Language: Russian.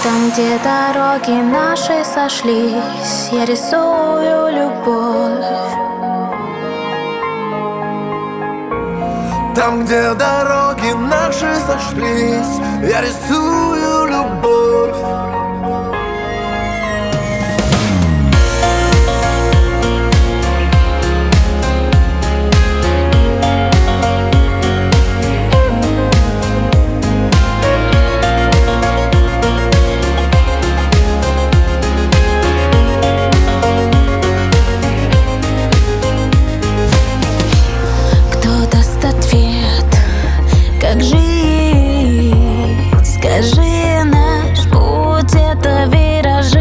Там, где дороги наши сошлись, я рисую любовь. Там, где дороги наши сошлись, я рисую любовь.